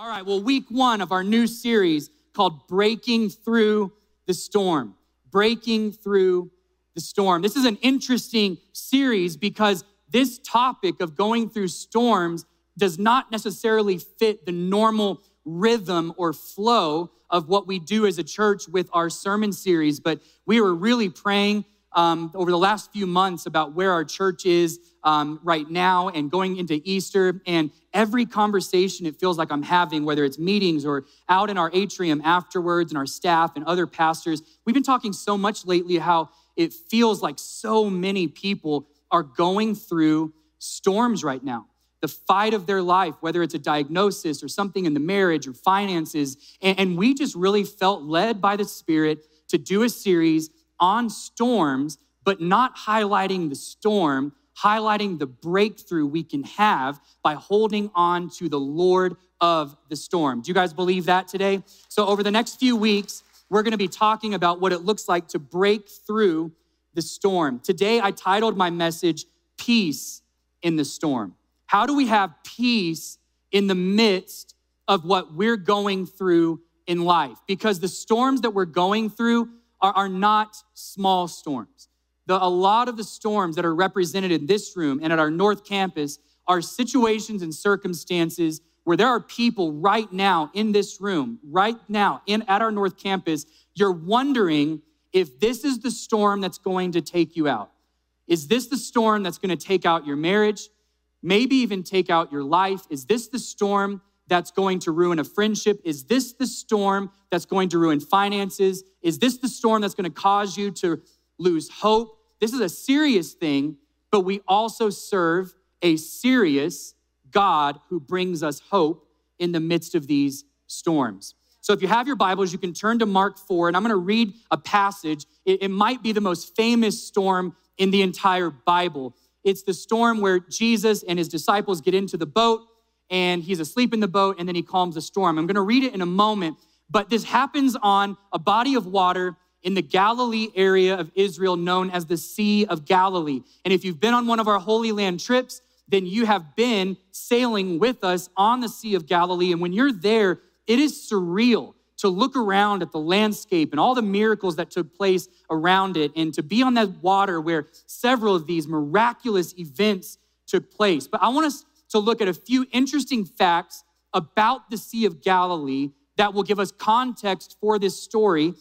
All right, well, week one of our new series called Breaking Through the Storm. Breaking Through the Storm. This is an interesting series because this topic of going through storms does not necessarily fit the normal rhythm or flow of what we do as a church with our sermon series. But we were really praying over the last few months about where our church is right now and going into Easter. And every conversation it feels like I'm having, whether it's meetings or out in our atrium afterwards and our staff and other pastors, we've been talking so much lately how it feels like so many people are going through storms right now. The fight of their life, whether it's a diagnosis or something in the marriage or finances. And we just really felt led by the Spirit to do a series on storms, but not highlighting the storm, highlighting the breakthrough we can have by holding on to the Lord of the storm. Do you guys believe that today? So over the next few weeks, we're gonna be talking about what it looks like to break through the storm. Today, I titled my message, Peace in the Storm. How do we have peace in the midst of what we're going through in life? Because the storms that we're going through are not small storms. A lot of the storms that are represented in this room and at our North Campus are situations and circumstances where there are people right now in this room, right now at our North Campus, you're wondering if this is the storm that's going to take you out. Is this the storm that's going to take out your marriage? Maybe even take out your life? Is this the storm that's going to ruin a friendship? Is this the storm that's going to ruin finances? Is this the storm that's going to cause you to lose hope? This is a serious thing, but we also serve a serious God who brings us hope in the midst of these storms. So if you have your Bibles, you can turn to Mark 4, and I'm going to read a passage. It might be the most famous storm in the entire Bible. It's the storm where Jesus and his disciples get into the boat, and he's asleep in the boat, and then he calms the storm. I'm going to read it in a moment, but this happens on a body of water in the Galilee area of Israel known as the Sea of Galilee. And if you've been on one of our Holy Land trips, then you have been sailing with us on the Sea of Galilee. And when you're there, it is surreal to look around at the landscape and all the miracles that took place around it, and to be on that water where several of these miraculous events took place. But I want us to look at a few interesting facts about the Sea of Galilee that will give us context for this story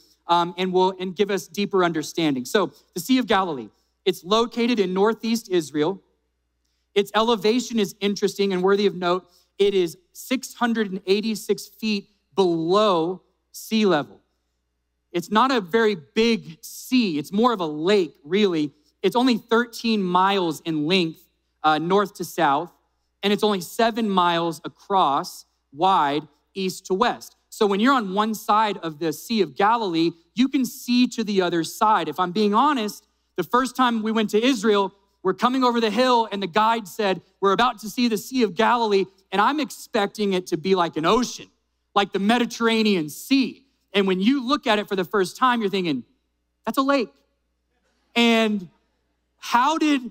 and give us deeper understanding. So the Sea of Galilee, it's located in northeast Israel. Its elevation is interesting and worthy of note. It is 686 feet below sea level. It's not a very big sea. It's more of a lake, really. It's only 13 miles in length, north to south, and it's only 7 miles across, wide, east to west. So when you're on one side of the Sea of Galilee, you can see to the other side. If I'm being honest, the first time we went to Israel, we're coming over the hill and the guide said, we're about to see the Sea of Galilee, and I'm expecting it to be like an ocean, like the Mediterranean Sea. And when you look at it for the first time, you're thinking, that's a lake. And how did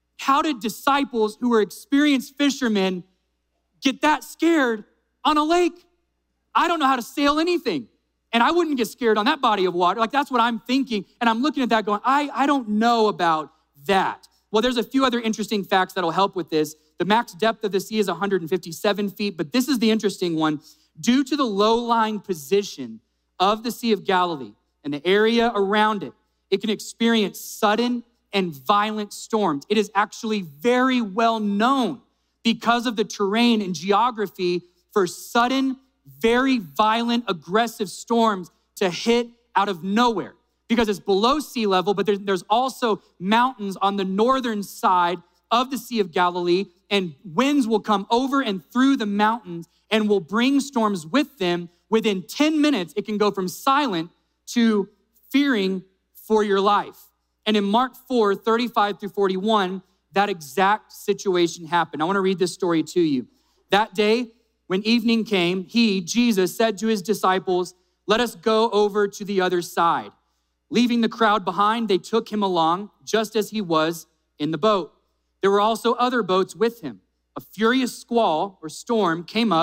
disciples who were experienced fishermen get that scared on a lake? I don't know how to sail anything. And I wouldn't get scared on that body of water. Like, that's what I'm thinking. And I'm looking at that going, I don't know about that. Well, there's a few other interesting facts that'll help with this. The max depth of the sea is 157 feet, but this is the interesting one. Due to the low-lying position of the Sea of Galilee and the area around it, it can experience sudden and violent storms. It is actually very well known because of the terrain and geography for sudden, very violent, aggressive storms to hit out of nowhere, because it's below sea level, but there's also mountains on the northern side of the Sea of Galilee, and winds will come over and through the mountains and will bring storms with them. Within 10 minutes, it can go from silent to fearing for your life. And in Mark 4, 35 through 41, that exact situation happened. I want to read this story to you. That day, when evening came, Jesus, said to his disciples, let us go over to the other side. Leaving the crowd behind, they took him along just as he was in the boat. There were also other boats with him. A furious squall or storm came up,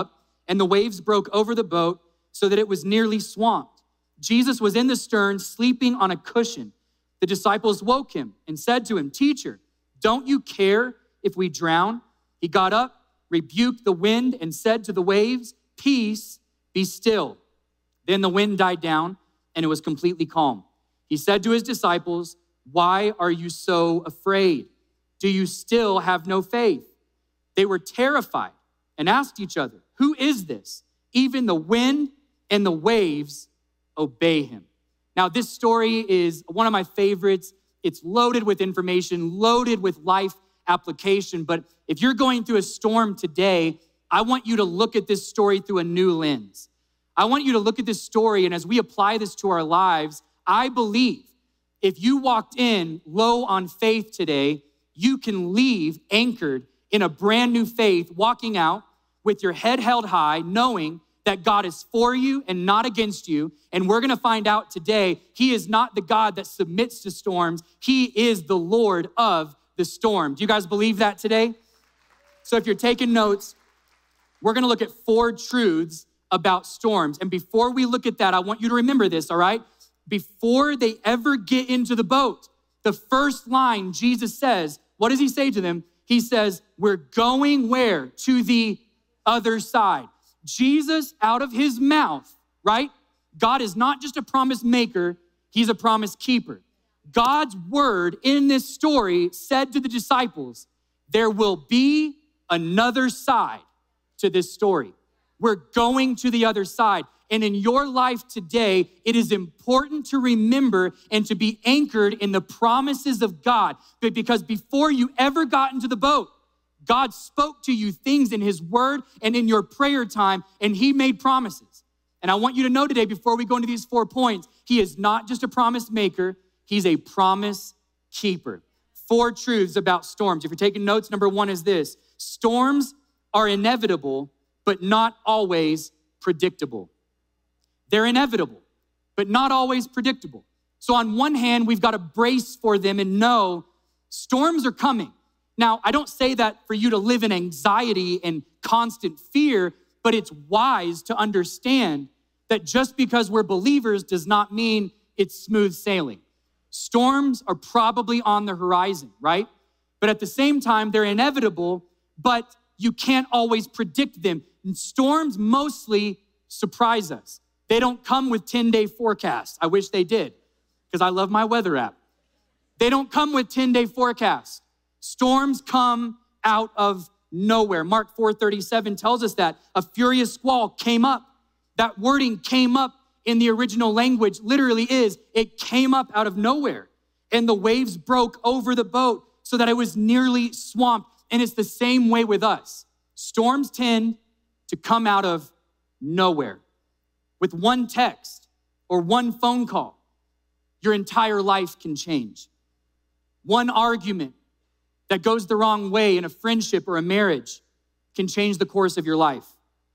and the waves broke over the boat so that it was nearly swamped. Jesus was in the stern, sleeping on a cushion. The disciples woke him and said to him, "Teacher, don't you care if we drown?" He got up, rebuked the wind, and said to the waves, "Peace, be still." Then the wind died down, and it was completely calm. He said to his disciples, "Why are you so afraid? Do you still have no faith?" They were terrified and asked each other, "Who is this? Even the wind and the waves obey him." Now, this story is one of my favorites. It's loaded with information, loaded with life application. But if you're going through a storm today, I want you to look at this story through a new lens. I want you to look at this story, and as we apply this to our lives, I believe if you walked in low on faith today, you can leave anchored in a brand new faith, walking out with your head held high, knowing that God is for you and not against you. And we're gonna find out today, he is not the God that submits to storms. He is the Lord of the storm. Do you guys believe that today? So if you're taking notes, we're gonna look at 4 truths about storms. And before we look at that, I want you to remember this, all right? Before they ever get into the boat, the first line Jesus says, what does he say to them? He says, "We're going where? To the other side." Jesus, out of his mouth, right? God is not just a promise maker, he's a promise keeper. God's word in this story said to the disciples, there will be another side to this story. We're going to the other side. And in your life today, it is important to remember and to be anchored in the promises of God. Because before you ever got into the boat, God spoke to you things in his word and in your prayer time, and he made promises. And I want you to know today, before we go into these 4 points, he is not just a promise maker, he's a promise keeper. 4 truths about storms. If you're taking notes, number 1 is this: storms are inevitable, but not always predictable. They're inevitable, but not always predictable. So on one hand, we've got to brace for them and know storms are coming. Now, I don't say that for you to live in anxiety and constant fear, but it's wise to understand that just because we're believers does not mean it's smooth sailing. Storms are probably on the horizon, right? But at the same time, they're inevitable, but you can't always predict them. And storms mostly surprise us. They don't come with 10-day forecasts. I wish they did, because I love my weather app. They don't come with 10-day forecasts. Storms come out of nowhere. Mark 4:37 tells us that a furious squall came up. That wording "came up" in the original language literally is, it came up out of nowhere. And the waves broke over the boat so that it was nearly swamped. And it's the same way with us. Storms tend to come out of nowhere. With one text or one phone call, your entire life can change. One argument that goes the wrong way in a friendship or a marriage can change the course of your life.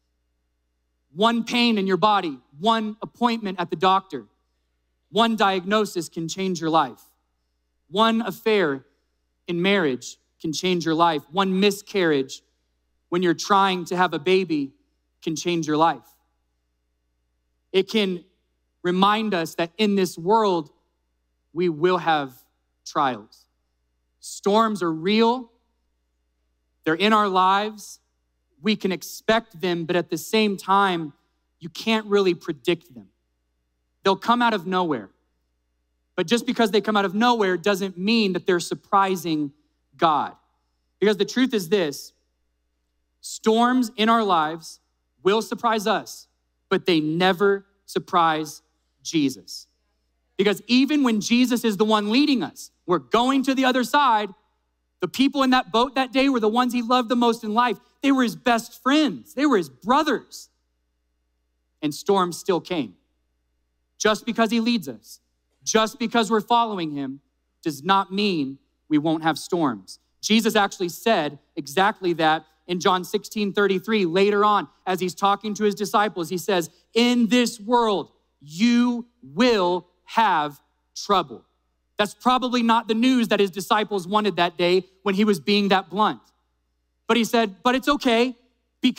One pain in your body, one appointment at the doctor, one diagnosis can change your life. One affair in marriage can change your life. One miscarriage when you're trying to have a baby can change your life. It can remind us that in this world, we will have trials. Storms are real. They're in our lives. We can expect them, but at the same time, you can't really predict them. They'll come out of nowhere. But just because they come out of nowhere doesn't mean that they're surprising God. Because the truth is this: storms in our lives will surprise us, but they never surprise Jesus. Because even when Jesus is the one leading us, we're going to the other side. The people in that boat that day were the ones he loved the most in life. They were his best friends. They were his brothers. And storms still came. Just because he leads us, just because we're following him, does not mean we won't have storms. Jesus actually said exactly that in John 16:33. Later on, as he's talking to his disciples, he says, in this world, you will have trouble. That's probably not the news that his disciples wanted that day when he was being that blunt. But he said, but it's okay, because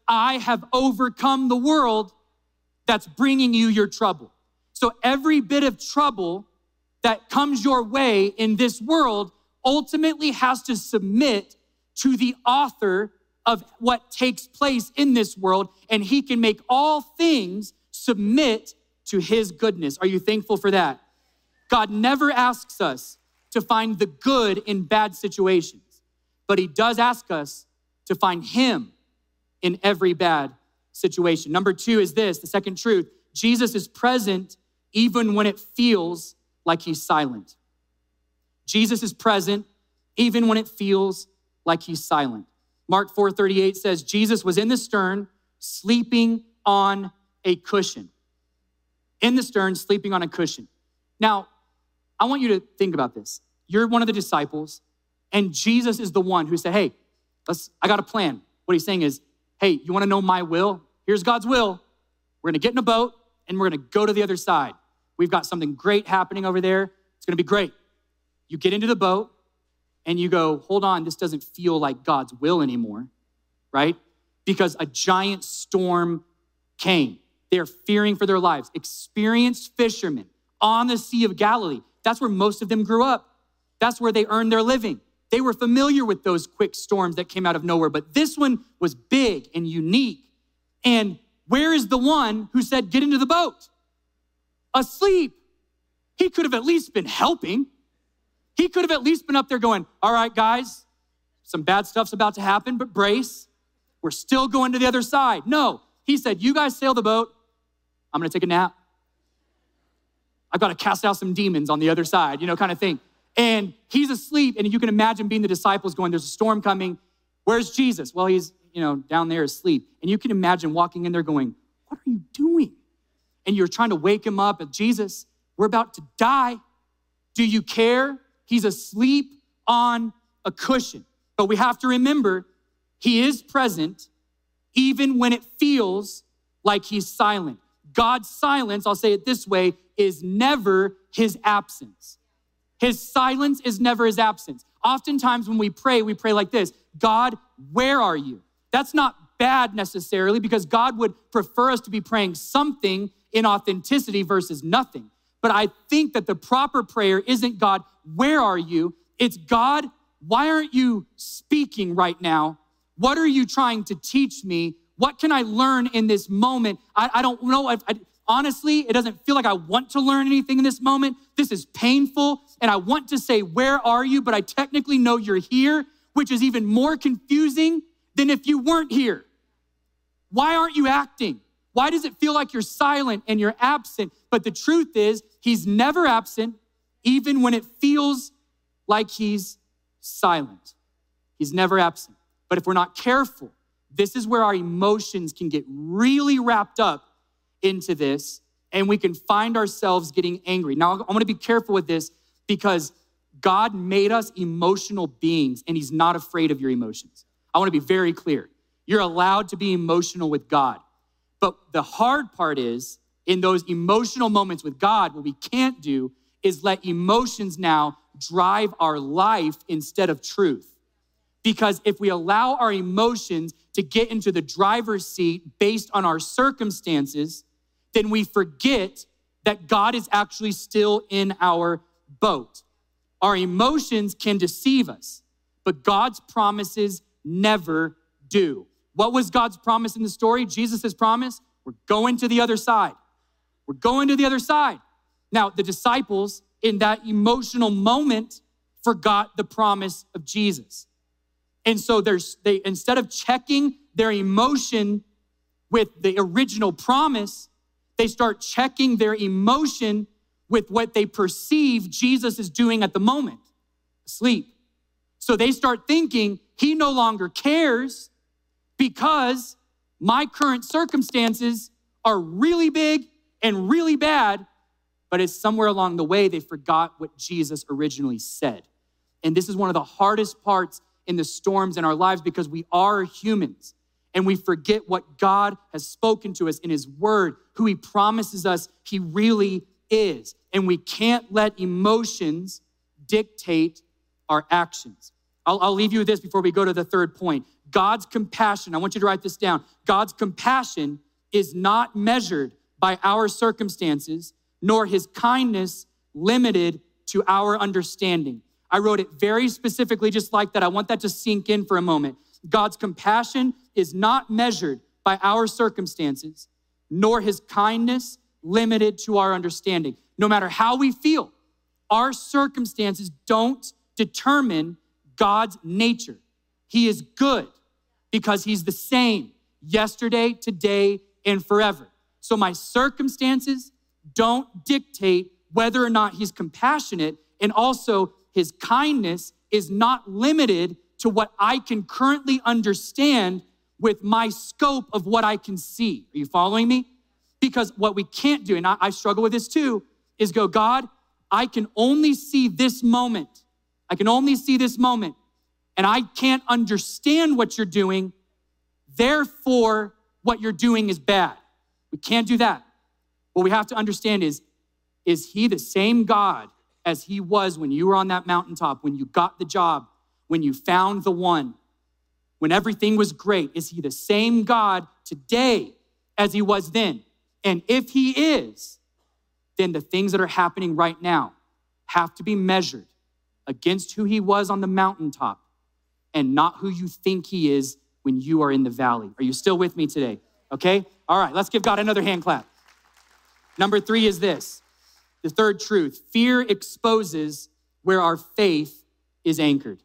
I have overcome the world that's bringing you your trouble. So every bit of trouble that comes your way in this world ultimately has to submit to the author of what takes place in this world, and he can make all things submit to his goodness. Are you thankful for that? God never asks us to find the good in bad situations, but he does ask us to find him in every bad situation. Number 2 is this, the second truth: Jesus is present even when it feels like he's silent. Jesus is present even when it feels like he's silent. Mark 4:38 says, Jesus was in the stern, sleeping on a cushion. In the stern, sleeping on a cushion. Now, I want you to think about this. You're one of the disciples, and Jesus is the one who said, hey, I got a plan. What he's saying is, hey, you wanna know my will? Here's God's will. We're gonna get in a boat, and we're gonna go to the other side. We've got something great happening over there. It's gonna be great. You get into the boat, and you go, hold on, this doesn't feel like God's will anymore, right? Because a giant storm came. They're fearing for their lives. Experienced fishermen on the Sea of Galilee. That's where most of them grew up. That's where they earned their living. They were familiar with those quick storms that came out of nowhere, but this one was big and unique. And where is the one who said, get into the boat? Asleep. He could have at least been helping. He could have at least been up there going, all right, guys, some bad stuff's about to happen, but brace. We're still going to the other side. No, he said, you guys sail the boat. I'm gonna take a nap. I've got to cast out some demons on the other side, kind of thing. And he's asleep, and you can imagine being the disciples going, there's a storm coming. Where's Jesus? Well, he's, down there asleep. And you can imagine walking in there going, what are you doing? And you're trying to wake him up. And Jesus, we're about to die. Do you care? He's asleep on a cushion. But we have to remember, he is present even when it feels like he's silent. God's silence, I'll say it this way, is never his absence. His silence is never his absence. Oftentimes when we pray like this: God, where are you? That's not bad necessarily, because God would prefer us to be praying something in authenticity versus nothing. But I think that the proper prayer isn't, God, where are you? It's, God, why aren't you speaking right now? What are you trying to teach me? What can I learn in this moment? I don't know. Honestly, it doesn't feel like I want to learn anything in this moment. This is painful, and I want to say, where are you? But I technically know you're here, which is even more confusing than if you weren't here. Why aren't you acting? Why does it feel like you're silent and you're absent? But the truth is, he's never absent, even when it feels like he's silent. He's never absent. But if we're not careful, this is where our emotions can get really wrapped up into this, and we can find ourselves getting angry. Now, I want to be careful with this, because God made us emotional beings, and he's not afraid of your emotions. I want to be very clear. You're allowed to be emotional with God. But the hard part is, in those emotional moments with God, what we can't do is let emotions now drive our life instead of truth. Because if we allow our emotions to get into the driver's seat based on our circumstances, then we forget that God is actually still in our boat. Our emotions can deceive us, but God's promises never do. What was God's promise in the story? Jesus' promise? We're going to the other side. We're going to the other side. Now, the disciples in that emotional moment forgot the promise of Jesus. And so they instead of checking their emotion with the original promise, they start checking their emotion with what they perceive Jesus is doing at the moment, asleep. So they start thinking he no longer cares because my current circumstances are really big and really bad, but it's somewhere along the way they forgot what Jesus originally said. And this is one of the hardest parts in the storms in our lives, because we are humans and we forget what God has spoken to us in his word, who he promises us he really is. And we can't let emotions dictate our actions. I'll leave you with this before we go to the third point. God's compassion, I want you to write this down. God's compassion is not measured by our circumstances, nor his kindness limited to our understanding. I wrote it very specifically just like that. I want that to sink in for a moment. God's compassion is not measured by our circumstances, nor his kindness limited to our understanding. No matter how we feel, our circumstances don't determine God's nature. He is good because he's the same yesterday, today, and forever. So my circumstances don't dictate whether or not he's compassionate, and also his kindness is not limited to what I can currently understand with my scope of what I can see. Are you following me? Because what we can't do, and I struggle with this too, is go, God, I can only see this moment. I can only see this moment, and I can't understand what you're doing. Therefore, what you're doing is bad. We can't do that. What we have to understand is he the same God as he was when you were on that mountaintop, when you got the job, when you found the one, when everything was great? Is he the same God today as he was then? And if he is, then the things that are happening right now have to be measured against who he was on the mountaintop and not who you think he is when you are in the valley. Are you still with me today? Okay? All right, let's give God another hand clap. Number 3 is this. The third truth: fear exposes where our faith is anchored.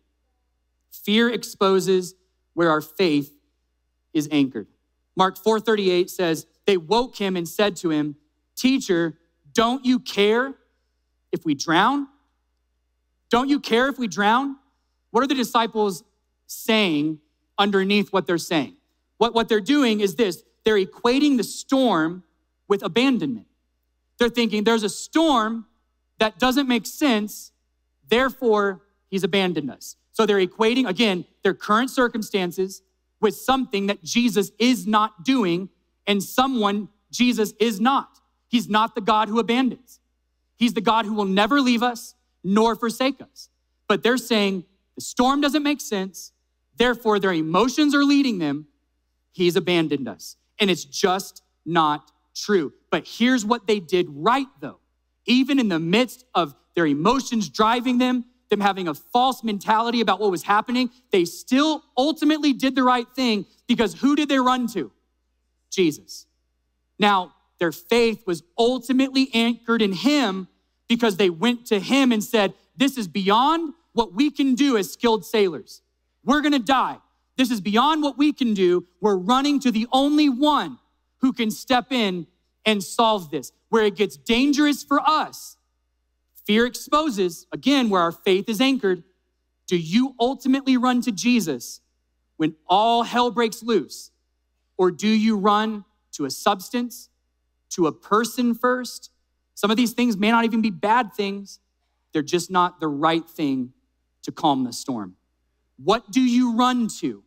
Fear exposes where our faith is anchored. Mark 4:38 says, they woke him and said to him, "Teacher, don't you care if we drown? Don't you care if we drown?" What are the disciples saying underneath what they're saying? What they're doing is this. They're equating the storm with abandonment. They're thinking there's a storm that doesn't make sense, therefore he's abandoned us. So they're equating, again, their current circumstances with something that Jesus is not doing and someone Jesus is not. He's not the God who abandons. He's the God who will never leave us nor forsake us. But they're saying the storm doesn't make sense, therefore their emotions are leading them. He's abandoned us. And it's just not true. But here's what they did right though. Even in the midst of their emotions driving them having a false mentality about what was happening, they still ultimately did the right thing because who did they run to? Jesus. Now, their faith was ultimately anchored in him because they went to him and said, this is beyond what we can do as skilled sailors. We're gonna die. This is beyond what we can do. We're running to the only one who can step in and solve this. Where it gets dangerous for us, fear exposes, again, where our faith is anchored. Do you ultimately run to Jesus when all hell breaks loose? Or do you run to a substance, to a person first? Some of these things may not even be bad things. They're just not the right thing to calm the storm. What do you run to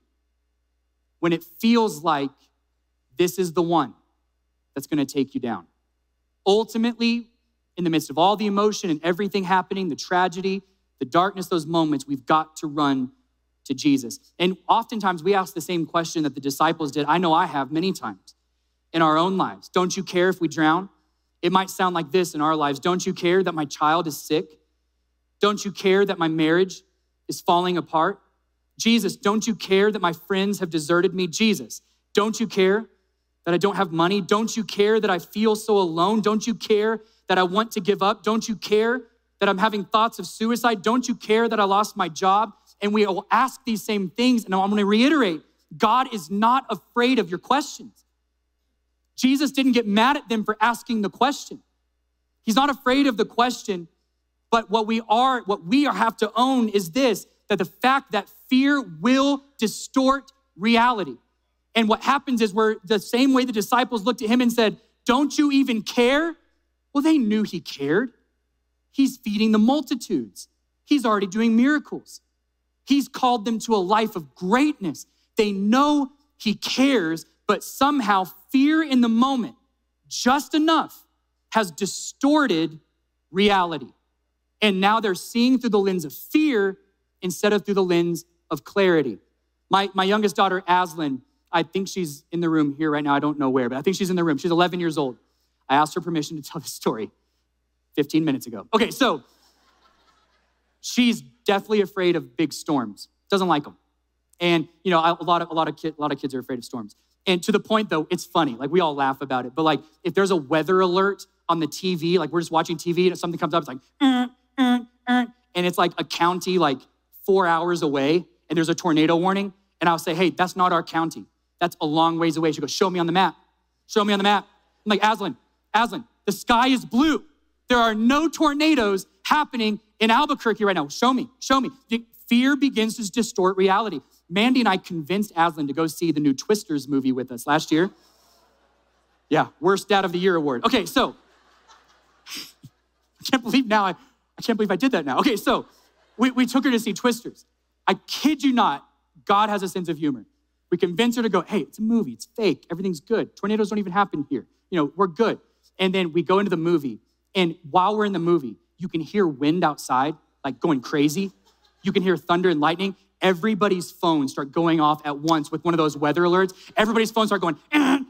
when it feels like this is the one that's gonna take you down? Ultimately, in the midst of all the emotion and everything happening, the tragedy, the darkness, those moments, we've got to run to Jesus. And oftentimes we ask the same question that the disciples did. I know I have many times in our own lives. Don't you care if we drown? It might sound like this in our lives. Don't you care that my child is sick? Don't you care that my marriage is falling apart? Jesus, don't you care that my friends have deserted me? Jesus, don't you care that I don't have money? Don't you care that I feel so alone? Don't you care that I want to give up? Don't you care that I'm having thoughts of suicide? Don't you care that I lost my job? And we will ask these same things. And I'm gonna reiterate, God is not afraid of your questions. Jesus didn't get mad at them for asking the question. He's not afraid of the question, but what we have to own is this, that the fact that fear will distort reality. And what happens is we're the same way the disciples looked at him and said, don't you even care? Well, they knew he cared. He's feeding the multitudes. He's already doing miracles. He's called them to a life of greatness. They know he cares, but somehow fear in the moment, just enough, has distorted reality. And now they're seeing through the lens of fear instead of through the lens of clarity. My youngest daughter, Aslan, I think she's in the room here right now. I don't know where, but I think she's in the room. She's 11 years old. I asked her permission to tell this story 15 minutes ago. Okay, so she's definitely afraid of big storms. Doesn't like them. And a lot of kids are afraid of storms. And to the point though, it's funny. Like we all laugh about it. But like if there's a weather alert on the TV, like we're just watching TV and something comes up, it's like, and it's like a county like 4 hours away and there's a tornado warning. And I'll say, hey, that's not our county. That's a long ways away. She goes, show me on the map. Show me on the map. I'm like, Aslan, the sky is blue. There are no tornadoes happening in Albuquerque right now. Show me. Fear begins to distort reality. Mandy and I convinced Aslan to go see the new Twisters movie with us last year. Yeah, worst dad of the year award. Okay, so I can't believe I did that now. Okay, so we took her to see Twisters. I kid you not, God has a sense of humor. We convinced her to go, hey, it's a movie, it's fake, everything's good. Tornadoes don't even happen here. We're good. And then we go into the movie, and while we're in the movie, you can hear wind outside, like going crazy. You can hear thunder and lightning. Everybody's phones start going off at once with one of those weather alerts. Everybody's phones start going,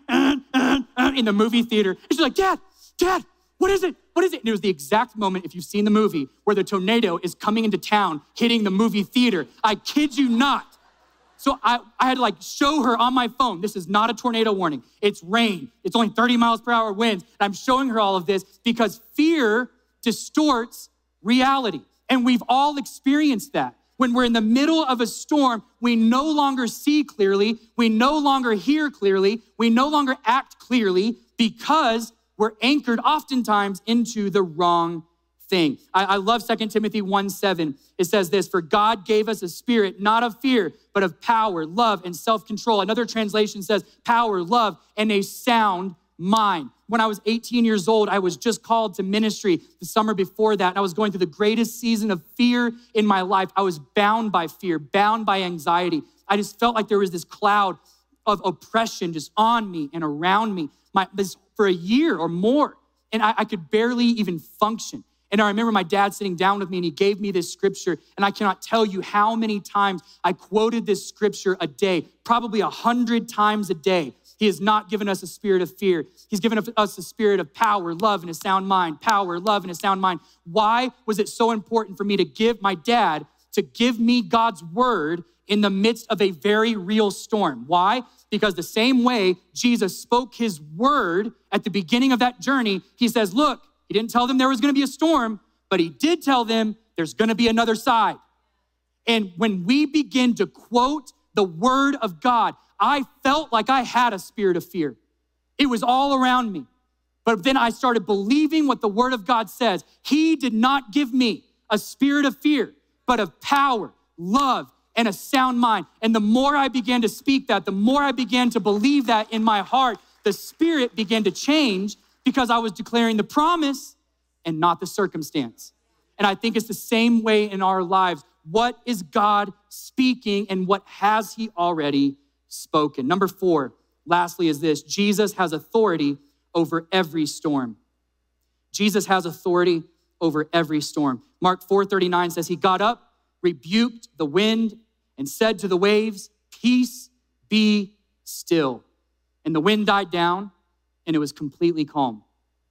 in the movie theater. And she's like, Dad, what is it? And it was the exact moment, if you've seen the movie, where the tornado is coming into town, hitting the movie theater. I kid you not. So I had to show her on my phone, this is not a tornado warning. It's rain. It's only 30 miles per hour winds. And I'm showing her all of this because fear distorts reality. And we've all experienced that. When we're in the middle of a storm, we no longer see clearly. We no longer hear clearly. We no longer act clearly because we're anchored oftentimes into the wrong thing. I love 2 Timothy 1:7. It says this, for God gave us a spirit, not of fear, but of power, love, and self-control. Another translation says power, love, and a sound mind. When I was 18 years old, I was just called to ministry the summer before that. And I was going through the greatest season of fear in my life. I was bound by fear, bound by anxiety. I just felt like there was this cloud of oppression just on me and around me for a year or more. And I could barely even function. And I remember my dad sitting down with me and he gave me this scripture. And I cannot tell you how many times I quoted this scripture a day, probably 100 times a day. He has not given us a spirit of fear. He's given us a spirit of power, love, and a sound mind. Power, love, and a sound mind. Why was it so important for me to give my dad to give me God's word in the midst of a very real storm? Why? Because the same way Jesus spoke his word at the beginning of that journey, he says, look, he didn't tell them there was going to be a storm, but he did tell them there's going to be another side. And when we begin to quote the word of God, I felt like I had a spirit of fear. It was all around me. But then I started believing what the word of God says. He did not give me a spirit of fear, but of power, love, and a sound mind. And the more I began to speak that, the more I began to believe that in my heart, the spirit began to change because I was declaring the promise and not the circumstance. And I think it's the same way in our lives. What is God speaking and what has he already spoken? Number 4, lastly, is this. Jesus has authority over every storm. Jesus has authority over every storm. Mark 4:39 says, he got up, rebuked the wind, and said to the waves, peace, be still. And the wind died down, and it was completely calm.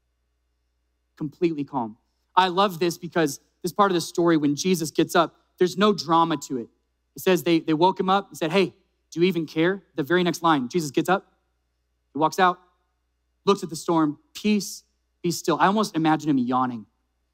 Completely calm. I love this because this part of the story, when Jesus gets up, there's no drama to it. It says they woke him up and said, hey, do you even care? The very next line, Jesus gets up, he walks out, looks at the storm, peace, be still. I almost imagine him yawning.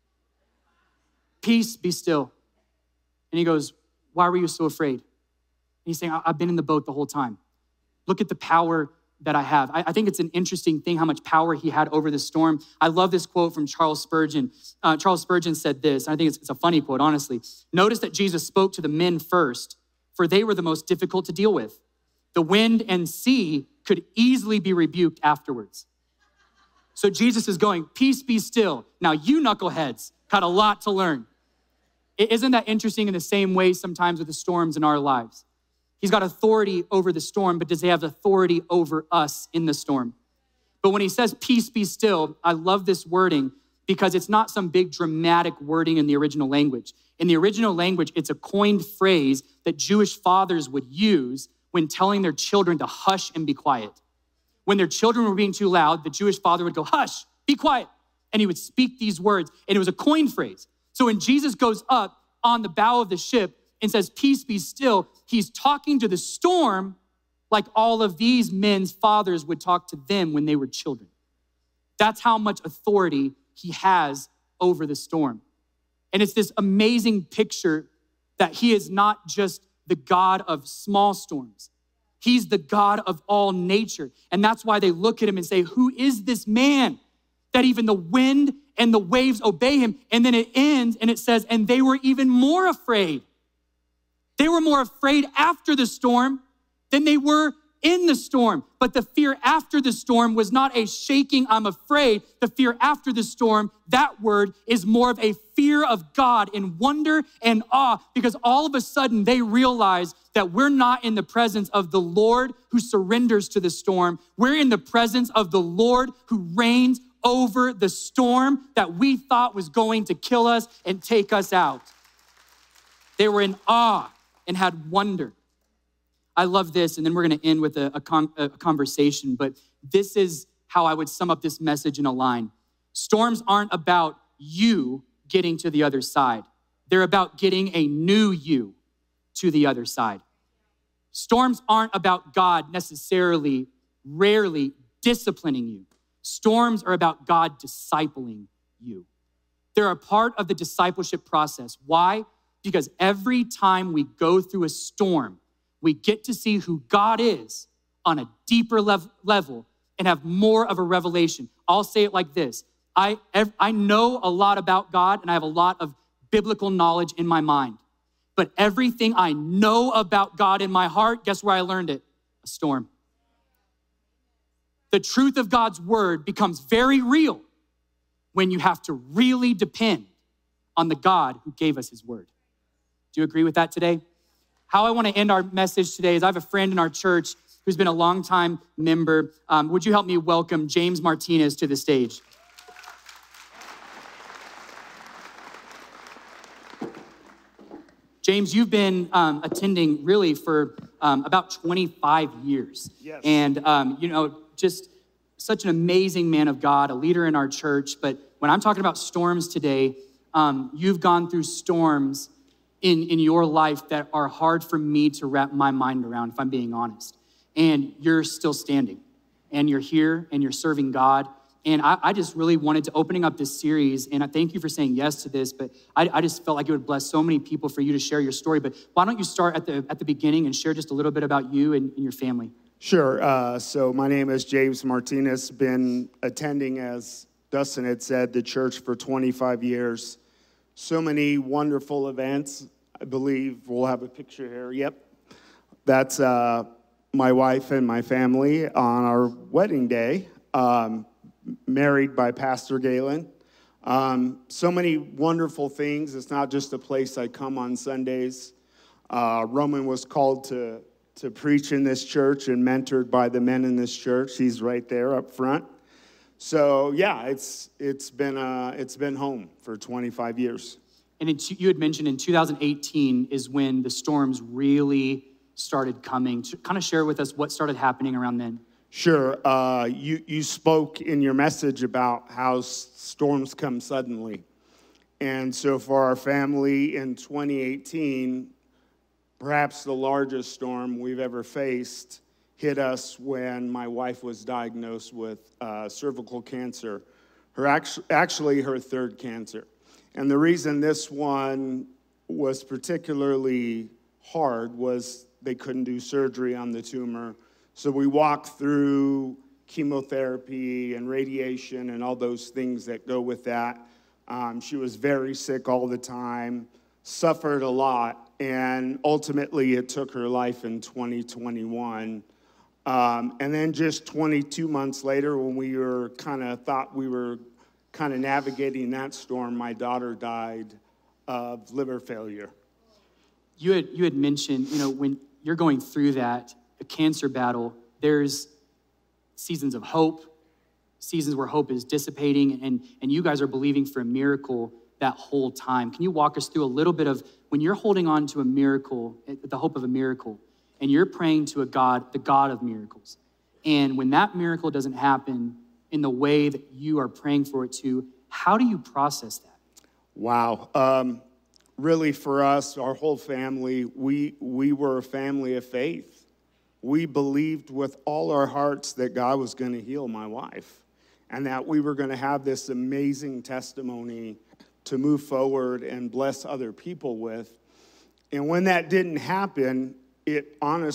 Peace, be still. And he goes, why were you so afraid? And he's saying, I've been in the boat the whole time. Look at the power that I have. I think it's an interesting thing how much power he had over the storm. I love this quote from Charles Spurgeon. Charles Spurgeon said this, and I think it's a funny quote, honestly. Notice that Jesus spoke to the men first, for they were the most difficult to deal with. The wind and sea could easily be rebuked afterwards. So Jesus is going, peace, be still. Now you knuckleheads got a lot to learn. Isn't that interesting in the same way sometimes with the storms in our lives? He's got authority over the storm, but does he have authority over us in the storm? But when he says, peace, be still, I love this wording because it's not some big dramatic wording in the original language. In the original language, it's a coined phrase that Jewish fathers would use when telling their children to hush and be quiet. When their children were being too loud, the Jewish father would go, hush, be quiet. And he would speak these words, and it was a coined phrase. So when Jesus goes up on the bow of the ship and says, peace be still, he's talking to the storm like all of these men's fathers would talk to them when they were children. That's how much authority he has over the storm. And it's this amazing picture that he is not just the God of small storms. He's the God of all nature. And that's why they look at him and say, who is this man that even the wind and the waves obey him? And then it ends and it says, and they were even more afraid. They were more afraid after the storm than they were in the storm. But the fear after the storm was not a shaking, I'm afraid. The fear after the storm, that word is more of a fear of God in wonder and awe, because all of a sudden they realize that we're not in the presence of the Lord who surrenders to the storm. We're in the presence of the Lord who reigns over the storm that we thought was going to kill us and take us out. They were in awe and had wonder. I love this, and then we're going to end with a conversation, but this is how I would sum up this message in a line. Storms aren't about you getting to the other side. They're about getting a new you to the other side. Storms aren't about God necessarily, rarely disciplining you. Storms are about God discipling you. They're a part of the discipleship process. Why? Because every time we go through a storm, we get to see who God is on a deeper level and have more of a revelation. I'll say it like this. I know a lot about God, and I have a lot of biblical knowledge in my mind. But everything I know about God in my heart, guess where I learned it? A storm. The truth of God's word becomes very real when you have to really depend on the God who gave us his word. Do you agree with that today? How I want to end our message today is I have a friend in our church who's been a longtime member. Would you help me welcome James Martinez to the stage? James, you've been attending really for about 25 years. Yes. And, just such an amazing man of God, a leader in our church. But when I'm talking about storms today, you've gone through storms in your life that are hard for me to wrap my mind around, if I'm being honest. And you're still standing, and you're here, and you're serving God. And I just really wanted to opening up this series, and I thank you for saying yes to this, but I just felt like it would bless so many people for you to share your story. But why don't you start at the beginning and share just a little bit about you and your family? Sure. So my name is James Martinez. Been attending, as Dustin had said, the church for 25 years. So many wonderful events. I believe we'll have a picture here. Yep. That's my wife and my family on our wedding day, married by Pastor Galen. So many wonderful things. It's not just a place I come on Sundays. Roman was called to preach in this church and mentored by the men in this church. He's right there up front. So yeah, it's been home for 25 years. And you had mentioned in 2018 is when the storms really started coming. Kind of share with us what started happening around then. Sure. You spoke in your message about how storms come suddenly. And so for our family in 2018, perhaps the largest storm we've ever faced hit us when my wife was diagnosed with cervical cancer, actually her third cancer. And the reason this one was particularly hard was they couldn't do surgery on the tumor. So we walked through chemotherapy and radiation and all those things that go with that. She was very sick all the time, suffered a lot, and ultimately it took her life in 2021. And then just 22 months later, when we were thought we were navigating that storm, my daughter died of liver failure. You had mentioned, when you're going through that, a cancer battle, there's seasons of hope, seasons where hope is dissipating, and you guys are believing for a miracle that whole time. Can you walk us through a little bit of when you're holding on to a miracle, the hope of a miracle, and you're praying to a God, the God of miracles, and when that miracle doesn't happen in the way that you are praying for it to, how do you process that? Wow. Really, for us, our whole family, we were a family of faith. We believed with all our hearts that God was going to heal my wife and that we were going to have this amazing testimony to move forward and bless other people with. And when that didn't happen, it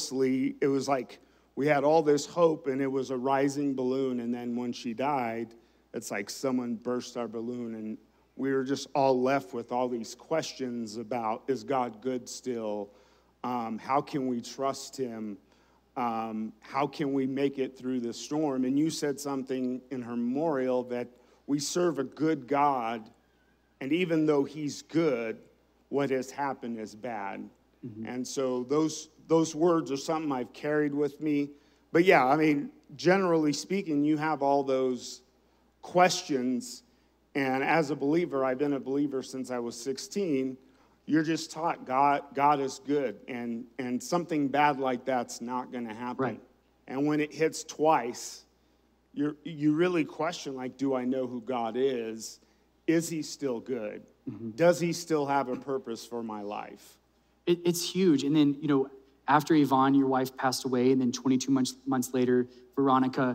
was like we had all this hope and it was a rising balloon. And then when she died, it's like someone burst our balloon and we were just all left with all these questions about, is God good still? How can we trust him? How can we make it through the storm? And you said something in her memorial that we serve a good God, and even though he's good, what has happened is bad. Mm-hmm. And so those words are something I've carried with me. But yeah, I mean, generally speaking, you have all those questions. And as a believer, I've been a believer since I was 16. You're just taught God is good, and something bad like that's not going to happen. Right. And when it hits twice, you really question, like, do I know who God is? Is he still good? Mm-hmm. Does he still have a purpose for my life? It's huge. And then, after Yvonne, your wife, passed away, and then 22 months later, Veronica,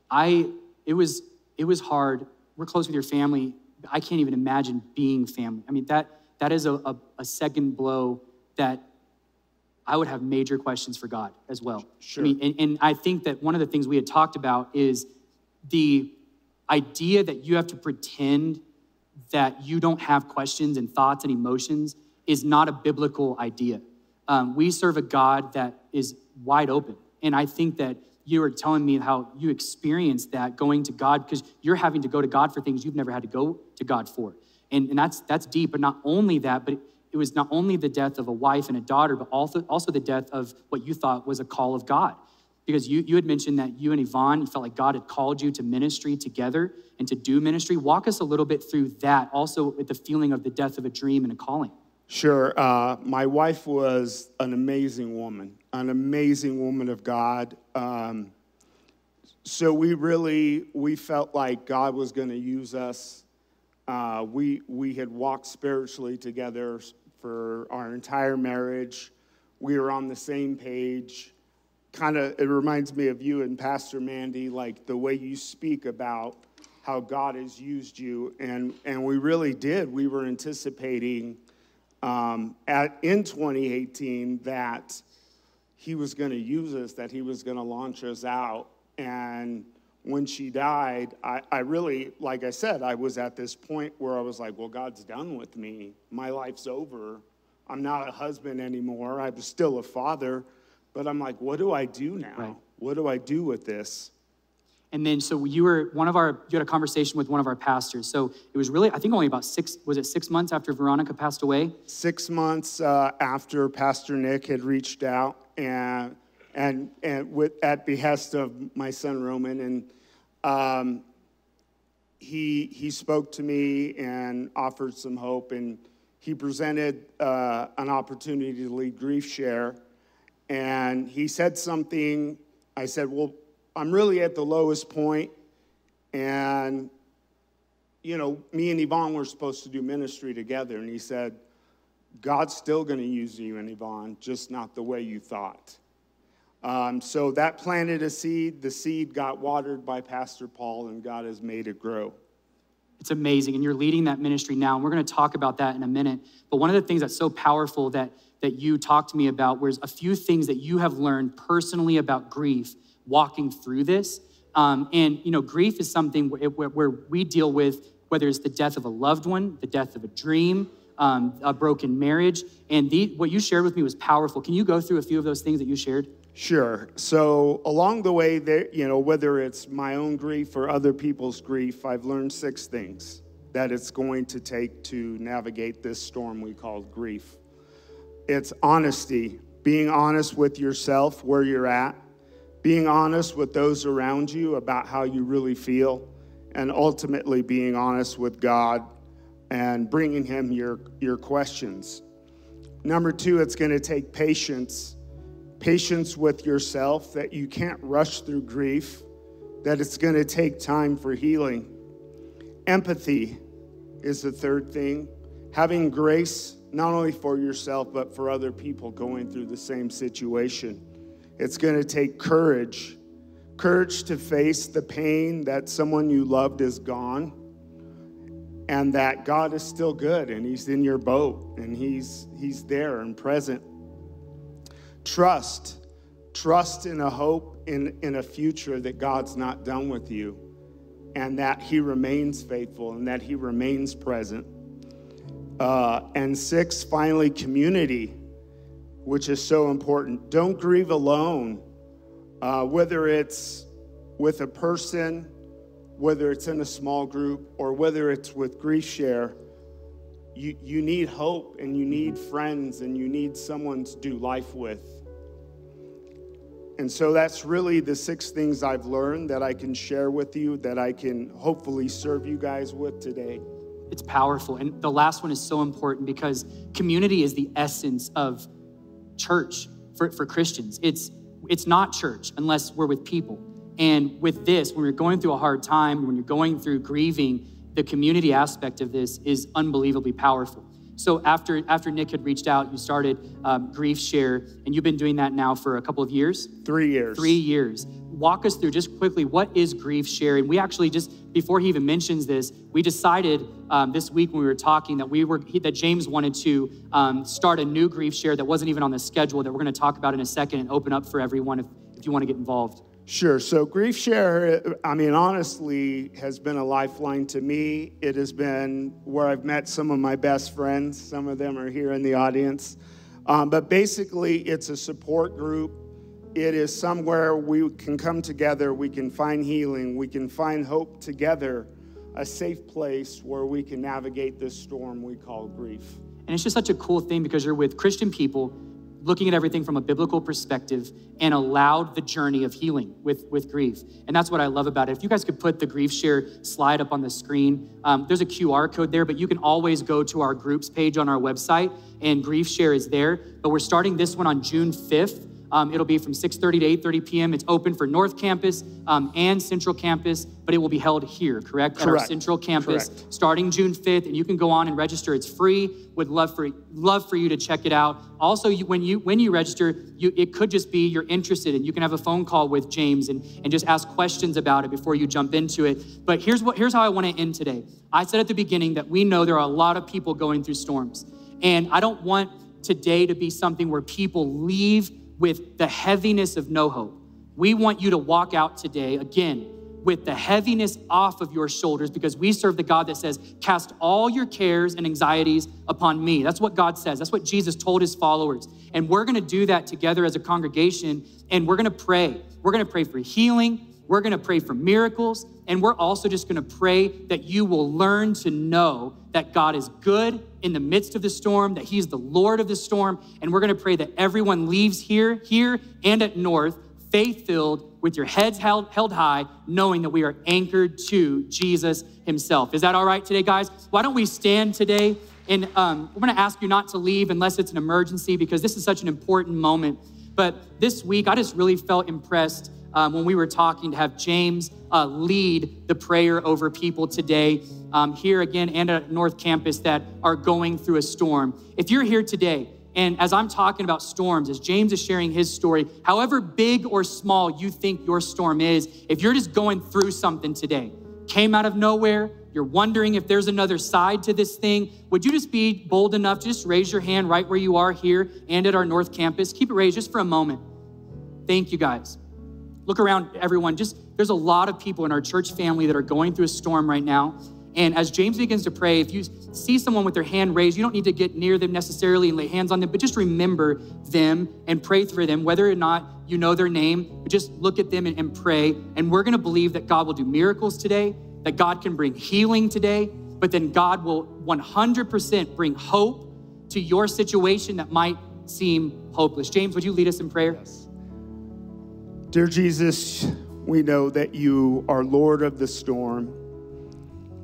it was hard. We're close with your family. I can't even imagine being family. I mean, that is a second blow that I would have major questions for God as well. Sure. I mean, and I think that one of the things we had talked about is the idea that you have to pretend that you don't have questions and thoughts and emotions is not a biblical idea. We serve a God that is wide open. And I think that you were telling me how you experienced that going to God, because you're having to go to God for things you've never had to go to God for. And that's deep. But not only that, but it was not only the death of a wife and a daughter, but also the death of what you thought was a call of God. Because you had mentioned that you and Yvonne, you felt like God had called you to ministry together and to do ministry. Walk us a little bit through that, also with the feeling of the death of a dream and a calling. Sure. My wife was an amazing woman of God. So we felt like God was going to use us. We had walked spiritually together for our entire marriage. We were on the same page. It reminds me of you and Pastor Mandy, like the way you speak about how God has used you. And we really did. We were anticipating in 2018 that he was going to use us, that he was going to launch us out. And when she died, I really, like I said, I was at this point where I was like, well, God's done with me. My life's over. I'm not a husband anymore. I was still a father. But I'm like, what do I do now? Right. What do I do with this? And then, so you had a conversation with one of our pastors. So it was really, I think only about 6 months after Veronica passed away? 6 months after Pastor Nick had reached out and at behest of my son Roman, and he spoke to me and offered some hope, and he presented an opportunity to lead Grief Share. And he said something. I said, well, I'm really at the lowest point. And, me and Yvonne were supposed to do ministry together. And he said, God's still going to use you and Yvonne, just not the way you thought. So that planted a seed. The seed got watered by Pastor Paul, and God has made it grow. It's amazing. And you're leading that ministry now. And we're going to talk about that in a minute. But one of the things that's so powerful that you talked to me about was a few things that you have learned personally about grief walking through this. Grief is something where we deal with, whether it's the death of a loved one, the death of a dream, a broken marriage. And what you shared with me was powerful. Can you go through a few of those things that you shared? Sure. So along the way, whether it's my own grief or other people's grief, I've learned 6 things that it's going to take to navigate this storm we call grief. It's honesty, being honest with yourself, where you're at, being honest with those around you about how you really feel, and ultimately being honest with God and bringing him your questions. Number 2, it's going to take patience with yourself, that you can't rush through grief, that it's going to take time for healing. Empathy is the third thing. Having grace, not only for yourself, but for other people going through the same situation. It's going to take courage to face the pain that someone you loved is gone, and that God is still good, and he's in your boat, and he's there and present. Trust in a hope, in a future that God's not done with you, and that he remains faithful, and that he remains present. And 6, finally, community, which is so important. Don't grieve alone, whether it's with a person, whether it's in a small group, or whether it's with Grief Share. You need hope, and you need friends, and you need someone to do life with. And so that's really the 6 things I've learned that I can share with you, that I can hopefully serve you guys with today. It's powerful. And the last one is so important because community is the essence of church for Christians. It's not church unless we're with people. And with this, when you're going through a hard time, when you're going through grieving, the community aspect of this is unbelievably powerful. So after Nick had reached out, you started Grief Share, and you've been doing that now for a couple of years? 3 years. 3 years. Walk us through just quickly, what is Grief Share? And we actually just, before he even mentions this, we decided this week when we were talking that James wanted to start a new Grief Share that wasn't even on the schedule, that we're gonna talk about in a second and open up for everyone if you wanna get involved. Sure. So Grief Share, honestly, has been a lifeline to me. It has been where I've met some of my best friends. Some of them are here in the audience. But basically, it's a support group. It is somewhere we can come together. We can find healing. We can find hope together. A safe place where we can navigate this storm we call grief. And it's just such a cool thing because you're with Christian people looking at everything from a biblical perspective and allowed the journey of healing with grief. And that's what I love about it. If you guys could put the Grief Share slide up on the screen, there's a QR code there, but you can always go to our groups page on our website and Grief Share is there. But we're starting this one on June 5th. It'll be from 6:30 to 8:30 p.m. It's open for North Campus and Central Campus, but it will be held here, correct? At our Central Campus, starting June 5th, and you can go on and register. It's free. Would love for you to check it out. Also, when you register, it could just be you're interested, and you can have a phone call with James and just ask questions about it before you jump into it. But here's how I want to end today. I said at the beginning that we know there are a lot of people going through storms, and I don't want today to be something where people leave with the heaviness of no hope. We want you to walk out today, again, with the heaviness off of your shoulders, because we serve the God that says, cast all your cares and anxieties upon me. That's what God says. That's what Jesus told his followers. And we're gonna do that together as a congregation, and we're gonna pray. We're gonna pray for healing. We're gonna pray for miracles. And we're also just gonna pray that you will learn to know that God is good in the midst of the storm, that he's the Lord of the storm. And we're gonna pray that everyone leaves here and at North, faith-filled, with your heads held high, knowing that we are anchored to Jesus himself. Is that all right today, guys? Why don't we stand today? And we're gonna ask you not to leave unless it's an emergency, because this is such an important moment. But this week, I just really felt impressed when we were talking to have James lead the prayer over people today here again and at North Campus that are going through a storm. If you're here today, and as I'm talking about storms, as James is sharing his story, however big or small you think your storm is, if you're just going through something today, came out of nowhere, you're wondering if there's another side to this thing, would you just be bold enough to just raise your hand right where you are here and at our North Campus? Keep it raised just for a moment. Thank you, guys. Look around, everyone. There's a lot of people in our church family that are going through a storm right now. And as James begins to pray, if you see someone with their hand raised, you don't need to get near them necessarily and lay hands on them, but just remember them and pray for them, whether or not you know their name, but just look at them and pray. And we're gonna believe that God will do miracles today, that God can bring healing today, but then God will 100% bring hope to your situation that might seem hopeless. James, would you lead us in prayer? Yes. Dear Jesus, we know that you are Lord of the storm.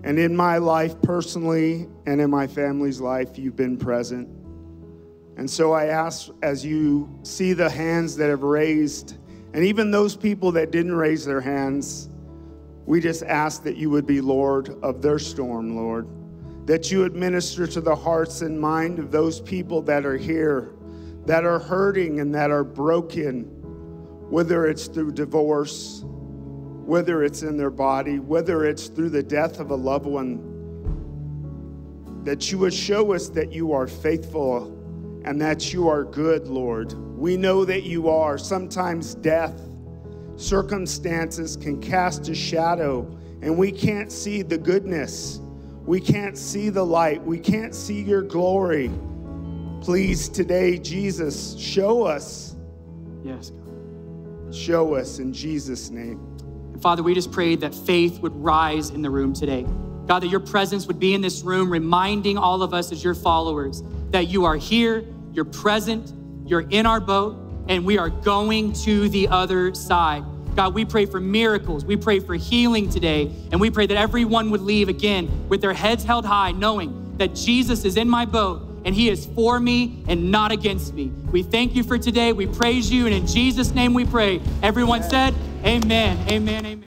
And in my life personally and in my family's life, you've been present. And so I ask, as you see the hands that have raised, and even those people that didn't raise their hands, we just ask that you would be Lord of their storm, Lord. That you would minister to the hearts and mind of those people that are here, that are hurting and that are broken, whether it's through divorce, whether it's in their body, whether it's through the death of a loved one. That you would show us that you are faithful and that you are good, Lord. We know that you are. Sometimes death, circumstances can cast a shadow and we can't see the goodness. We can't see the light. We can't see your glory. Please today, Jesus, show us. Yes, God. Show us in Jesus' name. And Father, we just prayed that faith would rise in the room today. God, that your presence would be in this room, reminding all of us as your followers that you are here, you're present, you're in our boat, and we are going to the other side. God, we pray for miracles. We pray for healing today. And we pray that everyone would leave again with their heads held high, knowing that Jesus is in my boat and he is for me and not against me. We thank you for today. We praise you. And in Jesus' name we pray. Everyone said, amen, amen, amen.